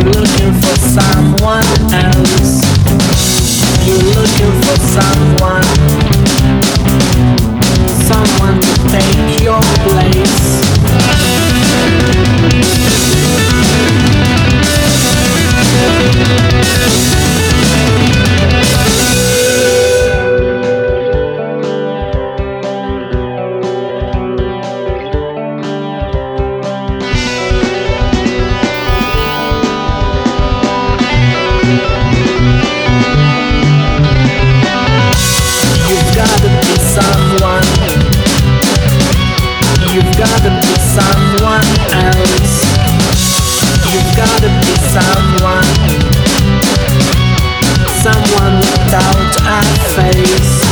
looking for someone else. You're looking for someone to take your place. You've gotta be someone else. You've gotta be someone without a face.